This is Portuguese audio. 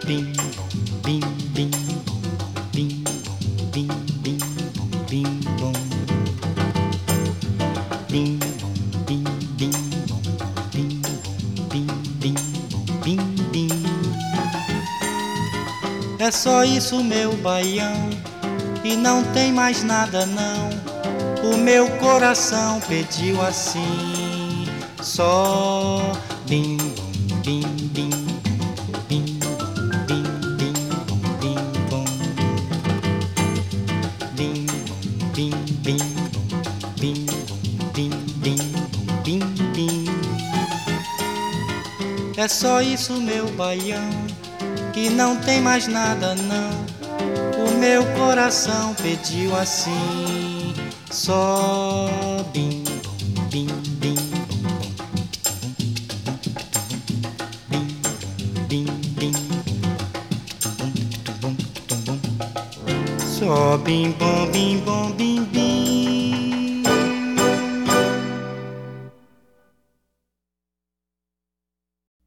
Bim, bim, bim, bim, bim, bim, bim, bom. Bim, bim, bim, bim, bim, bim, bim, bim. É só isso, meu baião, e não tem mais nada não. O meu coração pediu assim, só bim, bim, bim, bim, bim, bim, bim, bom. Bim, bim, bim, bim, bim, bim, bim, bim. É só isso, meu baião, e não tem mais nada não. O meu coração pediu assim, só bim, bim, bim, bim, bim, só bim, bom, bim, bom, bim, bim.